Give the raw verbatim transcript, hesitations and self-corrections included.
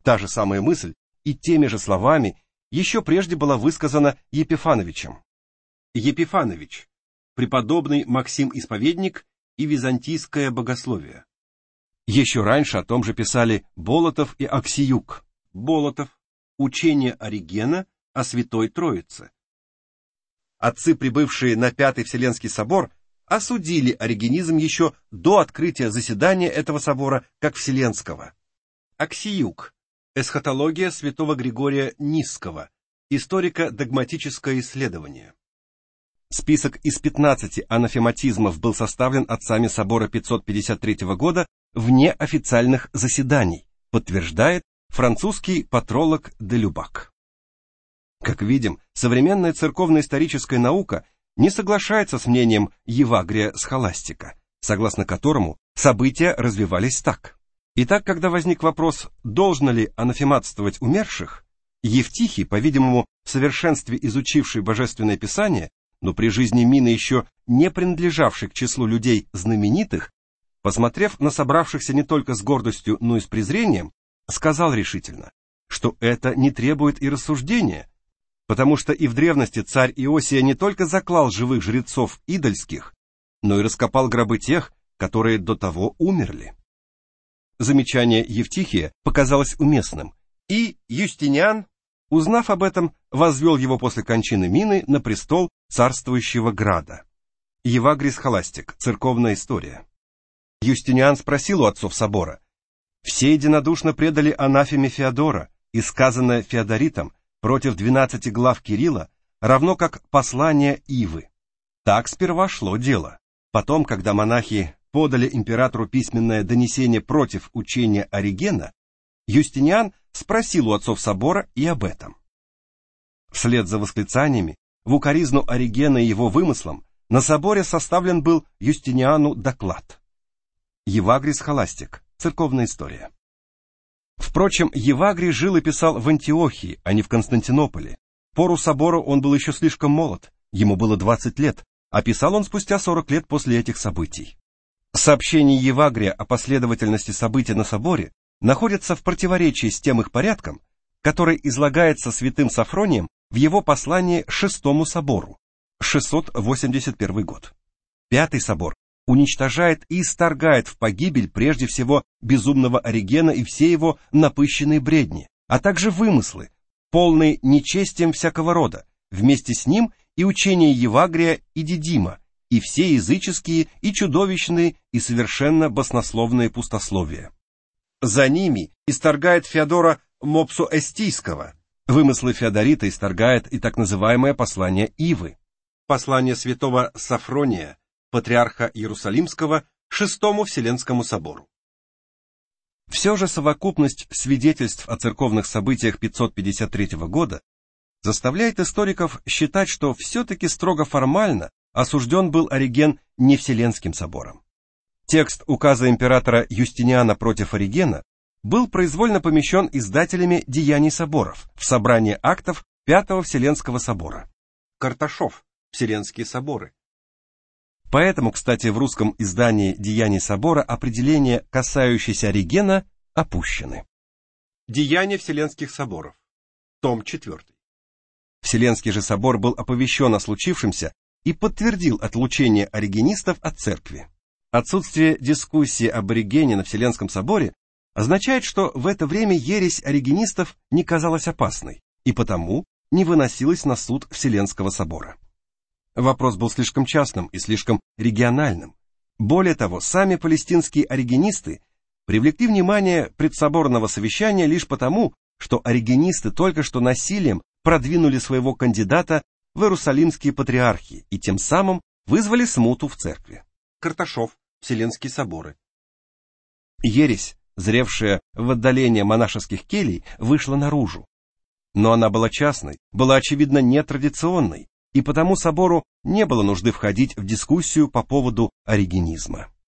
Та же самая мысль и теми же словами еще прежде была высказана Епифановичем. Епифанович – преподобный Максим Исповедник и византийское богословие. Еще раньше о том же писали Болотов и Аксиюк. Болотов – учение Оригена о Святой Троице. Отцы, прибывшие на Пятый Вселенский собор, осудили оригенизм еще до открытия заседания этого собора как Вселенского. Аксиюк – эсхатология святого Григория Нисского, историко-догматическое исследование. Список из пятнадцати анафематизмов был составлен отцами собора пятьсот пятьдесят третьего года вне официальных заседаний, подтверждает французский патролог де Любак. Как видим, современная церковно-историческая наука не соглашается с мнением Евагрия Схоластика, согласно которому события развивались так. Итак, когда возник вопрос, должно ли анафематствовать умерших, Евтихий, по-видимому, в совершенстве изучивший Божественное Писание, но при жизни Мины еще не принадлежавший к числу людей знаменитых, посмотрев на собравшихся не только с гордостью, но и с презрением, сказал решительно, что это не требует и рассуждения, потому что и в древности царь Иосия не только заклал живых жрецов идольских, но и раскопал гробы тех, которые до того умерли. Замечание Евтихия показалось уместным, и Юстиниан, узнав об этом, возвел его после кончины Мины на престол царствующего Града. Евагрий Схоластик. Церковная история. Юстиниан спросил у отцов собора: «Все единодушно предали анафеме Феодора, и сказанное Феодоритом против двенадцати глав Кирилла, равно как послание Ивы. Так сперва шло дело. Потом, когда монахи подали императору письменное донесение против учения Оригена, Юстиниан спросил у отцов собора и об этом. Вслед за восклицаниями в укоризну Оригена и его вымыслам на соборе составлен был Юстиниану доклад. Евагрий Схоластик. Церковная история. Впрочем, Евагрий жил и писал в Антиохии, а не в Константинополе. В пору собора он был еще слишком молод, ему было двадцать лет, а писал он спустя сорок лет после этих событий. Сообщение Евагрия о последовательности событий на соборе находится в противоречии с тем их порядком, который излагается святым Сафронием в его послании Шестому собору, шестьсот восемьдесят первый год. Пятый собор уничтожает и исторгает в погибель прежде всего безумного Оригена и все его напыщенные бредни, а также вымыслы, полные нечестием всякого рода, вместе с ним и учения Евагрия и Дидима, и все языческие и чудовищные и совершенно баснословные пустословия. За ними исторгает Феодора Мопсуэстийского. Вымыслы Феодорита исторгает и так называемое послание Ивы. Послание святого Сафрония, патриарха Иерусалимского, Шестому Вселенскому собору. Все же совокупность свидетельств о церковных событиях пятьсот пятьдесят третьего года заставляет историков считать, что все-таки строго формально осужден был Ориген не Вселенским собором. Текст указа императора Юстиниана против Оригена был произвольно помещен издателями Деяний соборов в собрание актов Пятого Вселенского собора. Карташов. Вселенские соборы. Поэтому, кстати, в русском издании Деяний собора определения, касающиеся Оригена, опущены. Деяния Вселенских соборов. Том четвертый. Вселенский же собор был оповещен о случившемся и подтвердил отлучение оригенистов от церкви. Отсутствие дискуссии об Оригене на Вселенском соборе означает, что в это время ересь оригенистов не казалась опасной и потому не выносилась на суд Вселенского собора. Вопрос был слишком частным и слишком региональным. Более того, сами палестинские оригенисты привлекли внимание предсоборного совещания лишь потому, что оригенисты только что насилием продвинули своего кандидата в Иерусалимские патриархи и тем самым вызвали смуту в церкви. Карташов. Вселенские соборы. Ересь, зревшая в отдалении монашеских келий, вышла наружу. Но она была частной, была очевидно нетрадиционной, и потому собору не было нужды входить в дискуссию по поводу оригенизма.